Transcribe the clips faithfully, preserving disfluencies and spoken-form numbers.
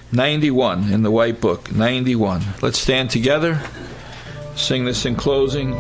ninety-one in the white book. ninety-one. Let's stand together. Sing this in closing.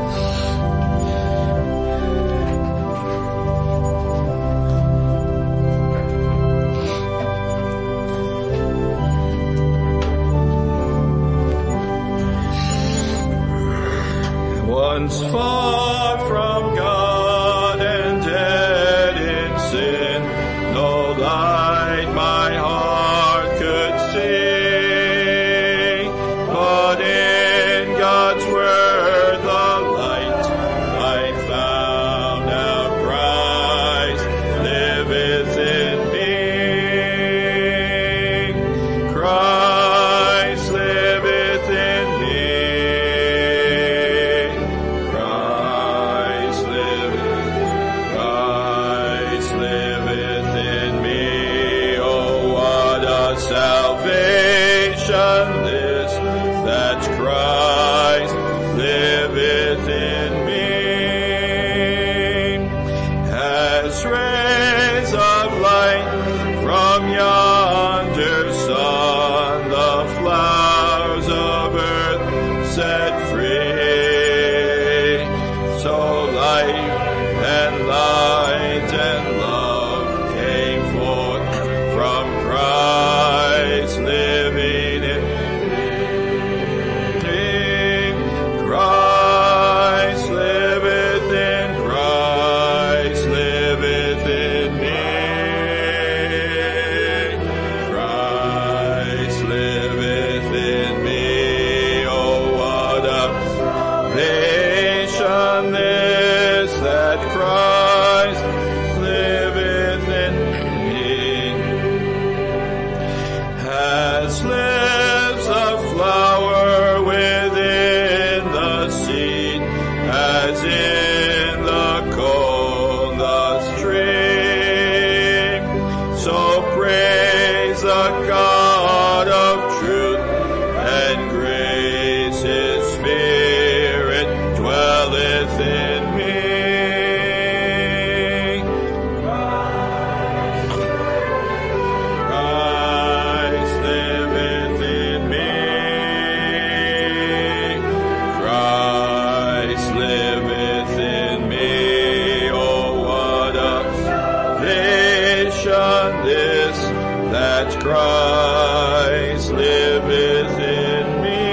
Once far from God and dead in sin, no light my heart could see, but in God's word the light I found out Christ liveth in me. Christ liveth in me. Salvation this, that Christ liveth in me, as rays of light from yonder sun, the flowers of earth set free, so life and light and love came forth from Christ living in me. Christ liveth in, Christ liveth in me. Christ liveth in me. Oh, what a salvation this, that Christ liveth in me. As lives a flower within the seed, as in the cone the stream, so praise the God of truth and grace, his Spirit dwelleth in me. Christ liveth in me. Christ liveth in me. Oh, what a salvation this, that Christ liveth in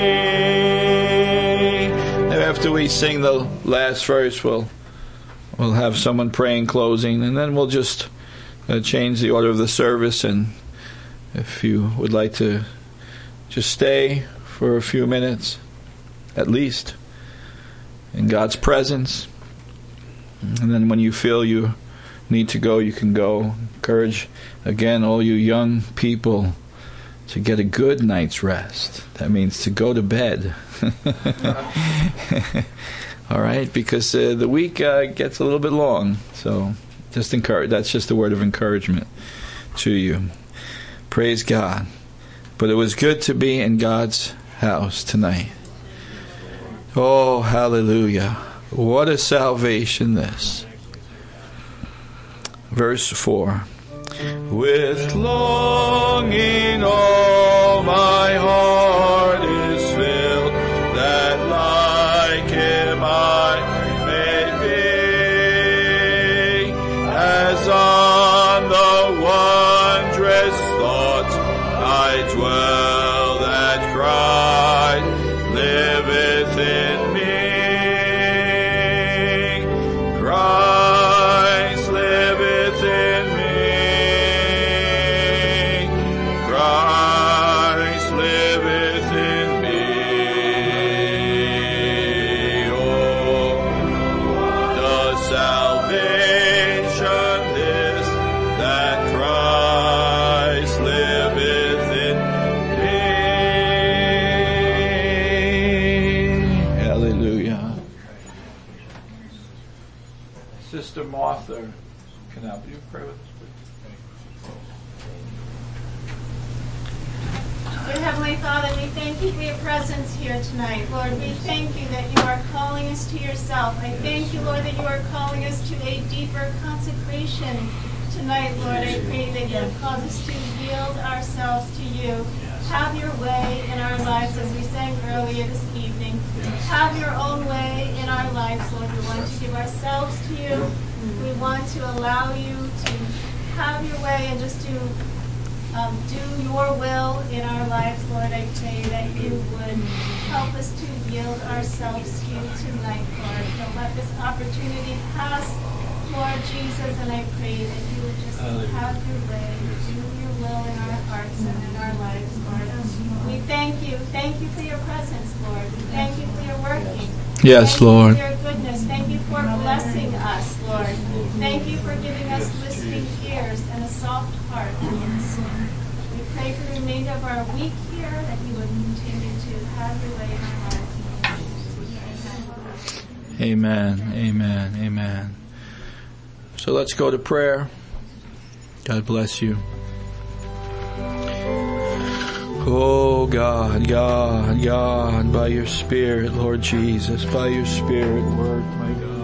me. After we sing the last verse, we'll we'll have someone pray in closing, and then we'll just uh, change the order of the service. And if you would like to just stay for a few minutes, at least, in God's presence, and then when you feel you need to go, you can go. Encourage, again, all you young people to get a good night's rest. That means to go to bed. All right, because uh, the week uh, gets a little bit long. So just encourage. That's just a word of encouragement to you. Praise God. But it was good to be in God's house tonight. Oh, hallelujah. What a salvation this. Verse four. With longing all my heart is filled, that like him I may be, as on the wondrous thoughts I dwell, that Christ liveth in me. Christ liveth in me. Christ liveth in me. Oh, the salvation is that Christ liveth in me. Hallelujah. Sister Martha, can I help you pray with us, please? Dear Heavenly Father, we thank you for your presence here tonight. Lord, we thank you that you are calling us to yourself. I thank you, Lord, that you are calling us to a deeper consecration, to tonight, Lord, I pray that you would cause us to yield ourselves to you. Have your way in our lives, as we sang earlier this evening. Have your own way in our lives, Lord. We want to give ourselves to you. We want to allow you to have your way and just to um, do your will in our lives, Lord. I pray that you would help us to yield ourselves to you tonight, Lord. Don't let this opportunity pass, Lord Jesus, and I pray that you would just have your way, do your will in our hearts and in our lives, Lord. We thank you. Thank you for your presence, Lord. We thank you for your working. Yes, thank Lord. You for your goodness. Thank you for blessing us, Lord. Thank you for giving us listening ears and a soft heart. We pray for the remainder of our week here that you would continue to have your way in our hearts. Amen. Amen. Amen. So let's go to prayer. God bless you. Oh God, God, God, by your Spirit, Lord Jesus, by your Spirit, work, my God.